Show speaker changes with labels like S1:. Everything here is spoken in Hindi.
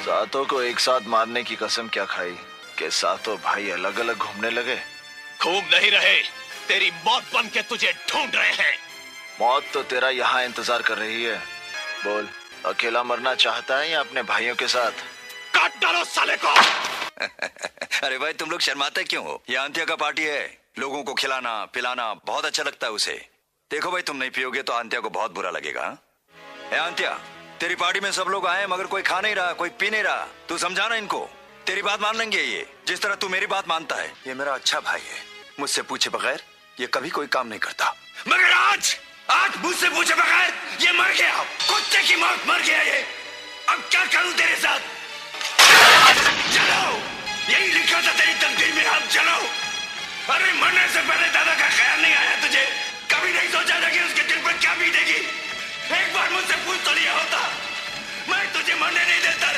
S1: सातों को एक साथ मारने की कसम क्या खाई कि सातों भाई अलग अलग घूमने लगे?
S2: घूम नहीं रहे, तेरी मौत बन के तुझे ढूंढ रहे हैं।
S1: मौत तो तेरा यहाँ इंतजार कर रही है। बोल, अकेला मरना चाहता है या अपने भाइयों के साथ?
S2: काट डालो साले को।
S3: अरे भाई तुम लोग शर्माते क्यों हो? ये अंत्या का पार्टी है, लोगों को खिलाना पिलाना बहुत अच्छा लगता है उसे। देखो भाई, तुम नहीं पियोगे तो अंत्या को बहुत बुरा लगेगा। अंत्या, तेरी पार्टी में सब लोग आए मगर कोई खा नहीं रहा, कोई पी नहीं रहा। तू समझाना इनको, तेरी बात मान लेंगे ये, जिस तरह तू मेरी बात मानता है। ये मेरा अच्छा भाई है, मुझसे पूछे बगैर ये कभी कोई काम नहीं करता। मगर आज मुझसे पूछे बगैर ये मर गया, कुत्ते की मौत मर गया ये। अब क्या करूं तेरे साथ? चलो, यही लिखा था तेरी तकदीर में, अब चलो। अरे मरने से पहले दादा का ख्याल नहीं आया तुझे? कभी नहीं सोचा था कि उसके दिल पर क्या बीतेगी? एक बार मुझसे पूछ तो लिया होता, मैं तुझे मरने नहीं देता।